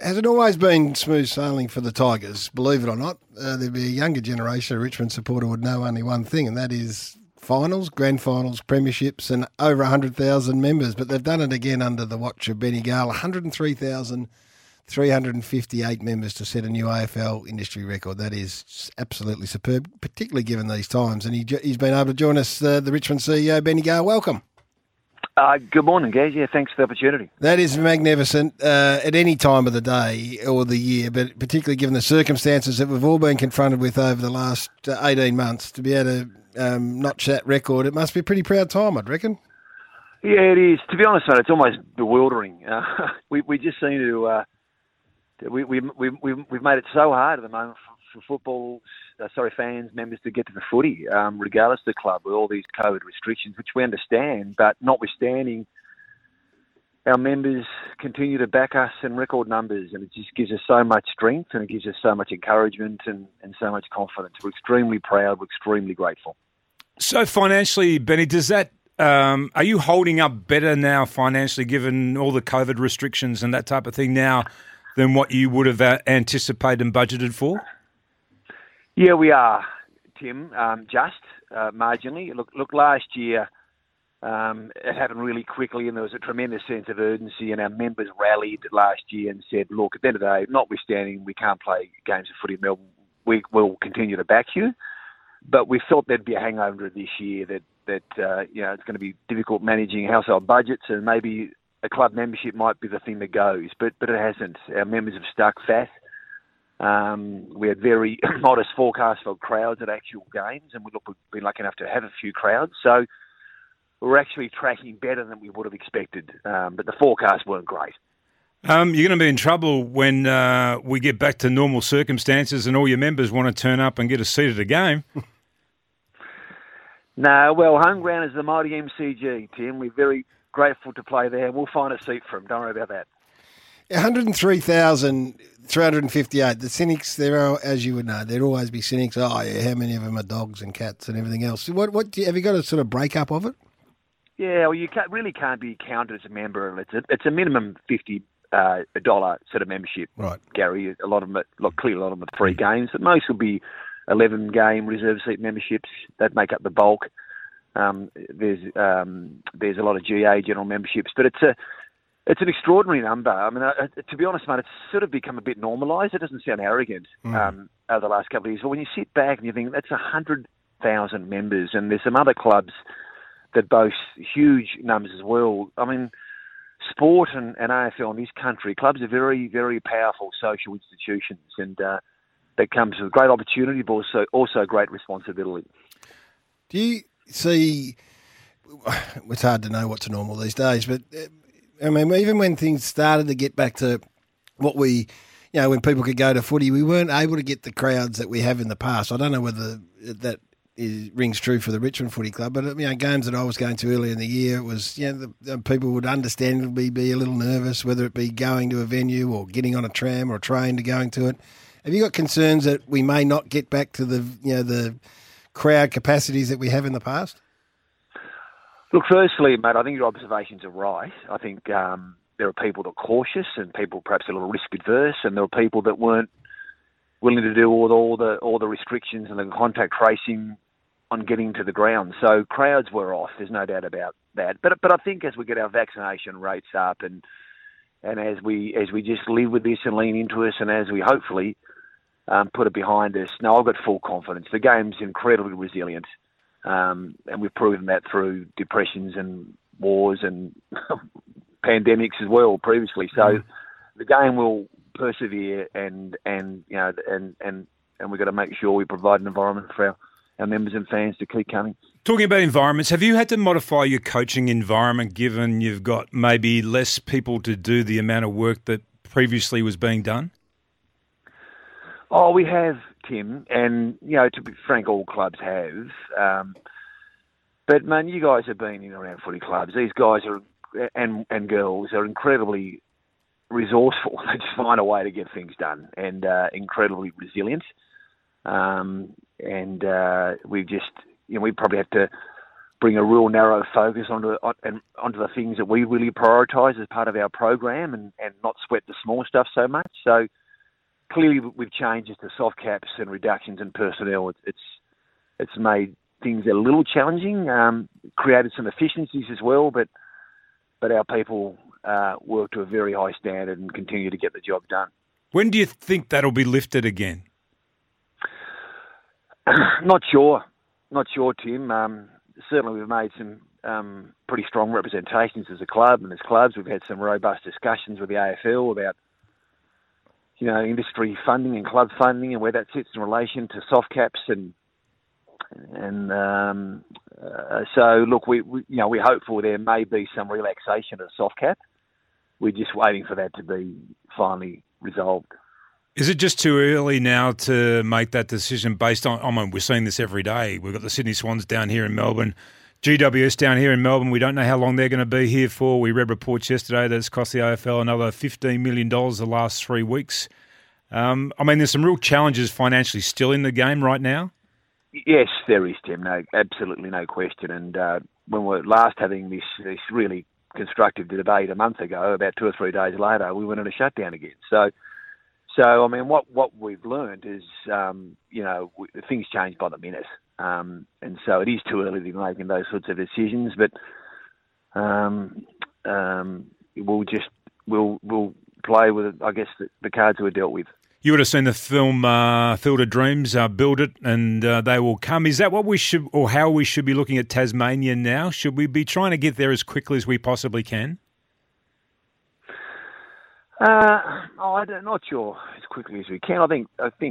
Has it always been smooth sailing for the Tigers? Believe it or not, there'd be a younger generation of Richmond supporter would know only one thing, and that is finals, grand finals, premierships, and over 100,000 members. But they've done it again under the watch of Benny Gale. 103,358 members to set a new AFL industry record. That is absolutely superb, particularly given these times. And he's been able to join us, the Richmond CEO, Benny Gale. Welcome. Good morning, guys. Yeah, thanks for the opportunity. That is magnificent at any time of the day or the year, but particularly given the circumstances that we've all been confronted with over the last 18 months, to be able to notch that record, it must be a pretty proud time, I'd reckon. Yeah, it is. To be honest, mate, it's almost bewildering. We just seem to we've made it so hard at the moment for football. Fans, members to get to the footy, regardless of the club, with all these COVID restrictions, which we understand. But notwithstanding, our members continue to back us in record numbers, and it just gives us so much strength, and it gives us so much encouragement and so much confidence. We're extremely proud. We're extremely grateful. So financially, Benny, does that are you holding up better now financially, given all the COVID restrictions and that type of thing now, than what you would have anticipated and budgeted for? Yeah, we are, Tim, marginally. Look, last year it happened really quickly, and there was a tremendous sense of urgency, and our members rallied last year and said, look, at the end of the day, notwithstanding we can't play games of footy in Melbourne, we will continue to back you. But we felt there'd be a hangover this year that it's going to be difficult managing household budgets, and maybe a club membership might be the thing that goes. But it hasn't. Our members have stuck fast. We had very modest forecasts for crowds at actual games, and we've been lucky enough to have a few crowds. So we're actually tracking better than we would have expected, but the forecasts weren't great. You're going to be in trouble when we get back to normal circumstances and all your members want to turn up and get a seat at a game. No, well, home ground is the mighty MCG, Tim. We're very grateful to play there. We'll find a seat for them. Don't worry about that. 103,358. The cynics, there are, as you would know, there'd always be cynics. Oh, yeah, how many of them are dogs and cats and everything else? Have you got a sort of break up of it? Yeah, well, you really can't be counted as a member. It's a minimum $50 sort of membership, right, Gary. A lot of them, clearly a lot of them are 3 games, but most will be 11-game reserve seat memberships that make up the bulk. There's a lot of GA general memberships, but it's an extraordinary number. I mean, to be honest, mate, it's sort of become a bit normalised. It doesn't sound arrogant over the last couple of years, but when you sit back and you think that's 100,000 members, and there's some other clubs that boast huge numbers as well. I mean, sport and AFL in this country, clubs are very, very powerful social institutions, and that comes with great opportunity, but also great responsibility. Do you see? It's hard to know what's normal these days, but I mean, even when things started to get back to what when people could go to footy, we weren't able to get the crowds that we have in the past. I don't know whether that rings true for the Richmond Footy Club, but games that I was going to earlier in the year, it was the people would understandably be a little nervous, whether it be going to a venue or getting on a tram or a train to going to it. Have you got concerns that we may not get back to the crowd capacities that we have in the past? Look, firstly, mate, I think your observations are right. I think there are people that are cautious and people perhaps a little risk adverse, and there are people that weren't willing to do all the restrictions and the contact tracing on getting to the ground. So crowds were off. There's no doubt about that. But I think as we get our vaccination rates up and as we just live with this and lean into us, and as we hopefully put it behind us, no, I've got full confidence. The game's incredibly resilient. And we've proven that through depressions and wars and pandemics as well previously. So the game will persevere, and we've got to make sure we provide an environment for our members and fans to keep coming. Talking about environments, have you had to modify your coaching environment given you've got maybe less people to do the amount of work that previously was being done? Oh, we have, Tim, and to be frank, all clubs have. But man, you guys have been in and around footy clubs. These guys are and girls are incredibly resourceful. They just find a way to get things done, and incredibly resilient. And we just, we probably have to bring a real narrow focus onto the things that we really prioritise as part of our program, and not sweat the small stuff so much. So clearly, with changes to soft caps and reductions in personnel, it's made things a little challenging. Created some efficiencies as well, but our people work to a very high standard and continue to get the job done. When do you think that'll be lifted again? Not sure, Tim. Certainly, we've made some pretty strong representations as a club, and as clubs, we've had some robust discussions with the AFL about, industry funding and club funding and where that sits in relation to soft caps so look, we're hopeful there may be some relaxation of the soft cap. We're just waiting for that to be finally resolved. Is it just too early now to make that decision based on, we're seeing this every day. We've got the Sydney Swans down here in Melbourne, GWS down here in Melbourne. We don't know how long they're going to be here for. We read reports yesterday that it's cost the AFL another $15 million the last 3 weeks. There's some real challenges financially still in the game right now. Yes, there is, Tim. No, absolutely no question. And when we were last having this really constructive debate a month ago, about 2 or 3 days later, we went into shutdown again. So what we've learned is, things change by the minute, and so it is too early to be making those sorts of decisions. But we'll play with, I guess, the cards we're dealt with. You would have seen the film Field of Dreams, Build It, and They Will Come. Is that what we should, or how we should be looking at Tasmania now? Should we be trying to get there as quickly as we possibly can? I'm not sure as quickly as we can. I think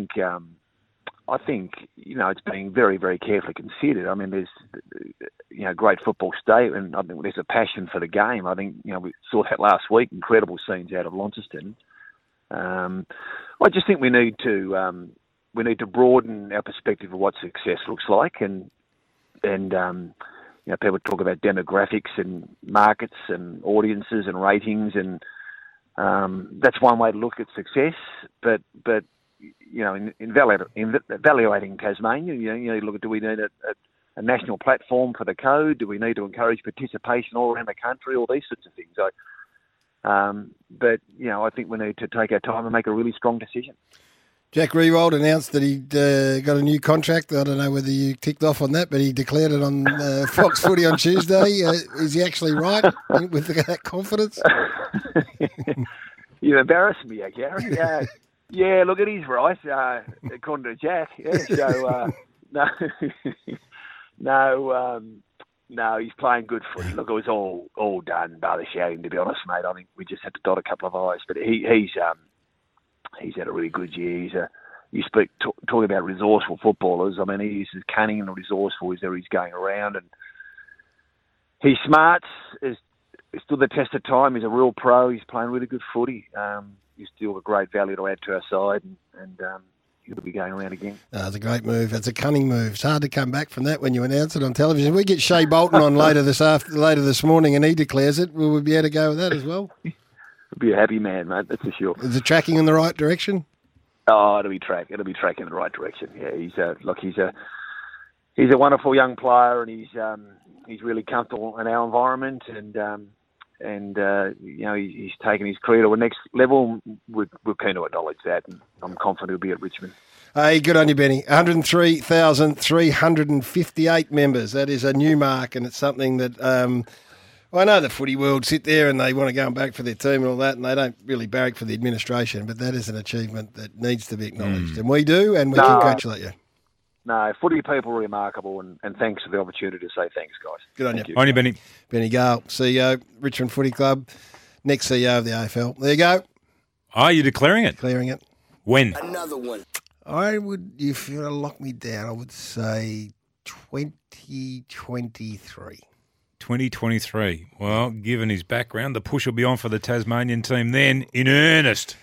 it's being very, very carefully considered. I mean, there's great football state, and I think there's a passion for the game. I think we saw that last week. Incredible scenes out of Launceston. I just think we need to broaden our perspective of what success looks like, and people talk about demographics and markets and audiences and ratings, and that's one way to look at success. But in evaluating Tasmania, you look at, do we need a national platform for the code? Do we need to encourage participation all around the country? All these sorts of things. But I think we need to take our time and make a really strong decision. Jack Riewoldt announced that he'd got a new contract. I don't know whether you ticked off on that, but he declared it on Fox Footy on Tuesday. Is he actually right with that confidence? You embarrassed me, Gary. Yeah, look, it is right, according to Jack. Yeah, so, no, he's playing good footy. Look, it was all done by the shouting, to be honest, mate. I think we just had to dot a couple of I's. But he's had a really good year. Talking about resourceful footballers. I mean, he's as cunning and resourceful as he's going around, and he's smart. He's stood the test of time. He's a real pro. He's playing really good footy. He's still a great value to add to our side, and he'll be going around again. It's a great move. It's a cunning move. It's hard to come back from that when you announce it on television. We get Shea Bolton on later this morning, and he declares it. Will we be able to go with that as well? He'll be a happy man, mate. That's for sure. Is it tracking in the right direction? Oh, it'll be tracking in the right direction. Yeah, he's a wonderful young player, and he's really comfortable in our environment, and he's taken his career to a next level. We're keen to acknowledge that, and I'm confident he'll be at Richmond. Hey, good on you, Benny. 103,358 members. That is a new mark, and it's something that I know the footy world sit there and they want to go back for their team and all that, and they don't really barrack for the administration, but that is an achievement that needs to be acknowledged. And we do, and we congratulate you. No, footy people are remarkable, and thanks for the opportunity to say thanks, guys. Good on you. On you, Benny. Benny Gale, CEO, Richmond Footy Club, next CEO of the AFL. There you go. Oh, you're declaring it? Declaring it. When? Another one. I would, if you were to lock me down, I would say 2023. 2023. Well, given his background, the push will be on for the Tasmanian team then in earnest.